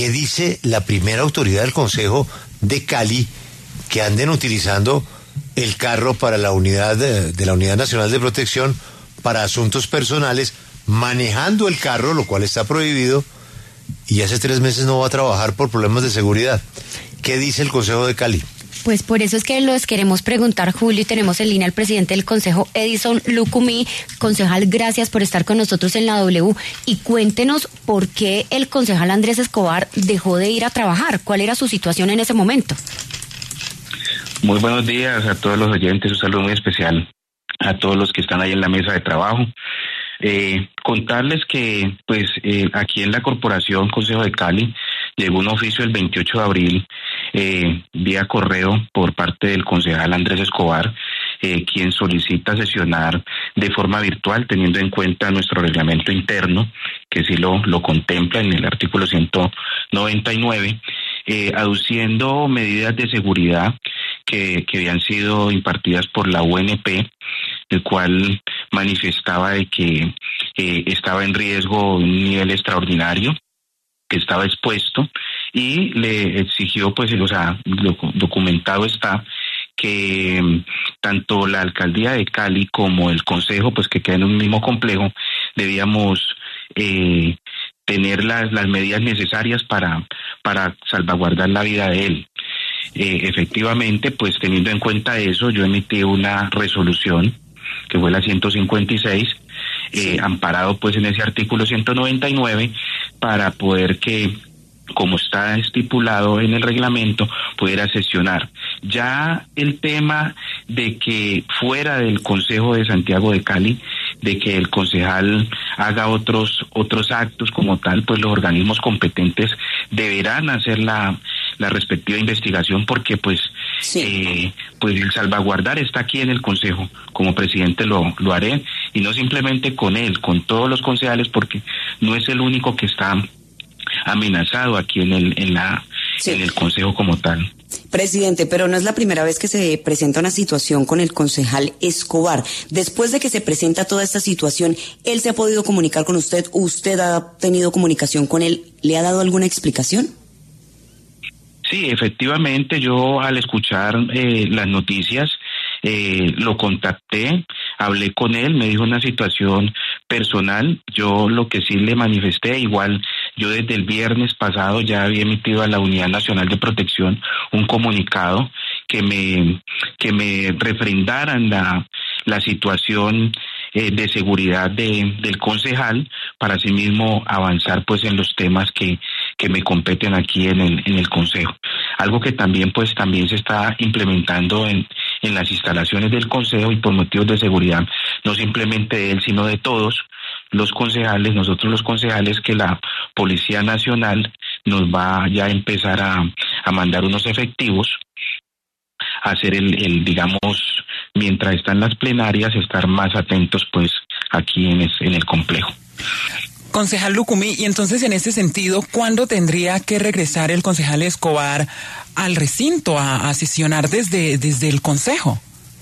¿qué dice la primera autoridad del Consejo de Cali que anden utilizando el carro para la unidad de la Unidad Nacional de Protección para asuntos personales, manejando el carro, lo cual está prohibido, y hace 3 meses no va a trabajar por problemas de seguridad? ¿Qué dice el Consejo de Cali? Pues por eso es que los queremos preguntar, Julio, y tenemos en línea al presidente del Consejo, Edison Lucumí. Concejal, gracias por estar con nosotros en la W, y cuéntenos por qué el concejal Andrés Escobar dejó de ir a trabajar. ¿Cuál era su situación en ese momento? Muy buenos días a todos los oyentes, un saludo muy especial a todos los que están ahí en la mesa de trabajo. Contarles que aquí en la Corporación Consejo de Cali llegó un oficio el 28 de abril vía correo por parte del concejal Andrés Escobar, quien solicita sesionar de forma virtual, teniendo en cuenta nuestro reglamento interno, que sí lo contempla en el artículo 199, aduciendo medidas de seguridad que habían sido impartidas por la UNP, el cual manifestaba de que estaba en riesgo un nivel extraordinario, que estaba expuesto, y le exigió, documentado está, que tanto la alcaldía de Cali como el consejo, pues que queda en un mismo complejo, debíamos tener las medidas necesarias para salvaguardar la vida de él. Efectivamente, pues teniendo en cuenta eso, yo emití una resolución que fue la 156, amparado pues en ese artículo 199, para poder que, como está estipulado en el reglamento, pudiera sesionar. Ya el tema de que fuera del Consejo de Santiago de Cali, de que el concejal haga otros actos como tal, pues los organismos competentes deberán hacer la respectiva investigación, porque pues el salvaguardar está aquí en el Consejo. Como presidente lo haré, y no simplemente con él, con todos los concejales, porque no es el único que está amenazado aquí en el Consejo como tal. Presidente, pero no es la primera vez que se presenta una situación con el concejal Escobar. Después de que se presenta toda esta situación, ¿él se ha podido comunicar con usted? ¿Usted ha tenido comunicación con él? ¿Le ha dado alguna explicación? Sí, efectivamente, yo al escuchar las noticias, lo contacté, hablé con él, me dijo una situación personal. Yo lo que sí le manifesté, igual yo desde el viernes pasado ya había emitido a la Unidad Nacional de Protección un comunicado que me refrendaran la situación de seguridad del concejal, para asimismo avanzar pues en los temas que me competen aquí en el Consejo. Algo que también se está implementando en las instalaciones del Consejo, y por motivos de seguridad, no simplemente de él, sino de todos los concejales, nosotros los concejales, que la Policía Nacional nos va ya a empezar a mandar unos efectivos a hacer mientras están las plenarias, estar más atentos pues aquí en el complejo. Concejal Lucumí, y entonces en ese sentido, ¿cuándo tendría que regresar el concejal Escobar al recinto a sesionar desde el Consejo?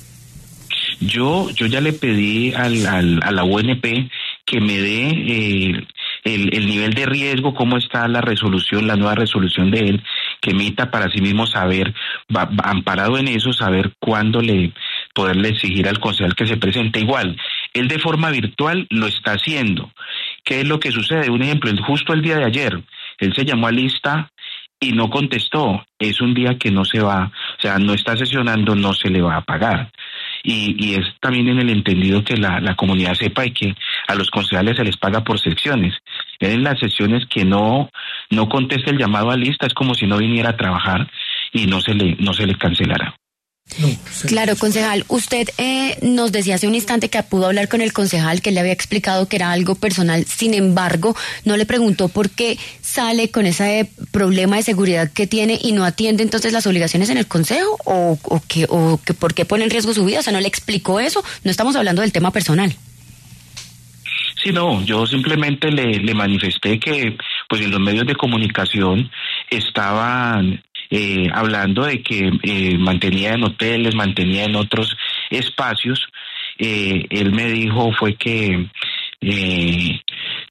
Yo ya le pedí a la UNP que me dé el nivel de riesgo, cómo está la nueva resolución de él, que emita, para sí mismo saber, amparado en eso, saber cuándo poderle exigir al concejal que se presente. Igual, él de forma virtual lo está haciendo. ¿Qué es lo que sucede? Un ejemplo, justo el día de ayer, él se llamó a lista y no contestó. Es un día que no se va, o sea, no está sesionando, no se le va a pagar. Y es también en el entendido que la comunidad sepa, y que a los concejales se les paga por secciones. En las sesiones que no conteste el llamado a lista, es como si no viniera a trabajar, y no se le cancelará. Claro, concejal, usted nos decía hace un instante que pudo hablar con el concejal, que le había explicado que era algo personal. Sin embargo, no le preguntó por qué sale con ese problema de seguridad que tiene y no atiende entonces las obligaciones en el consejo, o que por qué pone en riesgo su vida. O sea, no le explicó eso. No estamos hablando del tema personal. Sí, no, yo simplemente le manifesté que pues en los medios de comunicación estaban hablando de que mantenía en hoteles, mantenía en otros espacios. Él me dijo fue que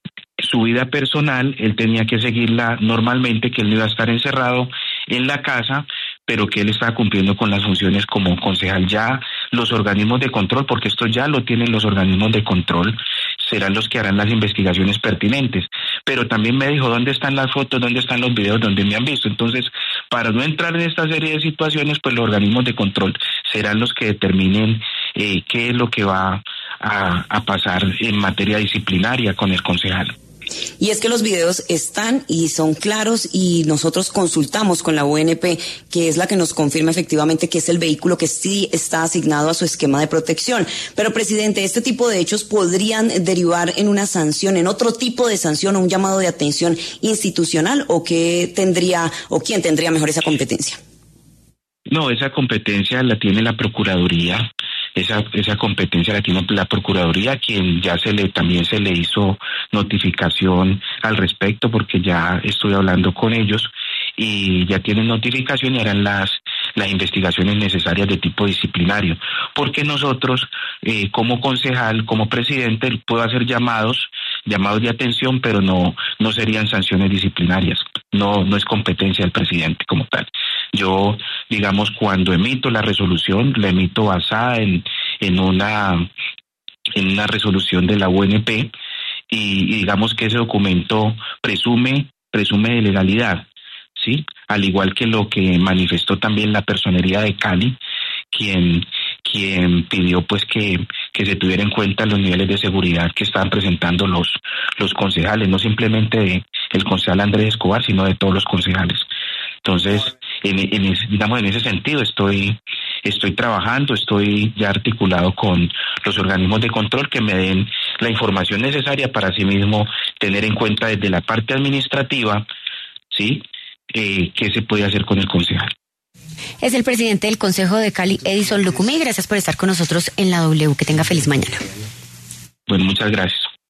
su vida personal, él tenía que seguirla normalmente, que él no iba a estar encerrado en la casa, pero que él estaba cumpliendo con las funciones como concejal. Ya los organismos de control, porque esto ya lo tienen los organismos de control, serán los que harán las investigaciones pertinentes. Pero también me dijo dónde están las fotos, dónde están los videos, dónde me han visto. Entonces, para no entrar en esta serie de situaciones, pues los organismos de control serán los que determinen qué es lo que va a pasar en materia disciplinaria con el concejal. Y es que los videos están y son claros, y nosotros consultamos con la UNP, que es la que nos confirma efectivamente que es el vehículo que sí está asignado a su esquema de protección. Pero, presidente, este tipo de hechos podrían derivar en una sanción, en otro tipo de sanción o un llamado de atención institucional, o quién tendría mejor esa competencia. No, esa competencia la tiene la Procuraduría. Esa competencia la tiene la Procuraduría, quien ya también se le hizo notificación al respecto, porque ya estoy hablando con ellos y ya tienen notificación y harán las investigaciones necesarias de tipo disciplinario. Porque nosotros, como concejal, como presidente, puedo hacer llamados de atención, pero no serían sanciones disciplinarias. No es competencia del presidente como tal. Yo, digamos, cuando emito la resolución, la emito basada en una resolución de la UNP, y digamos que ese documento presume de legalidad, ¿sí? Al igual que lo que manifestó también la Personería de Cali, quien pidió pues que se tuviera en cuenta los niveles de seguridad que estaban presentando los concejales, no simplemente el concejal Andrés Escobar, sino de todos los concejales. Entonces, en ese sentido estoy trabajando, estoy ya articulado con los organismos de control que me den la información necesaria para asimismo tener en cuenta desde la parte administrativa, ¿sí?, qué se puede hacer con el concejal. Es el presidente del Consejo de Cali, Edison Lucumí. Gracias por estar con nosotros en la W. Que tenga feliz mañana. Bueno, muchas gracias.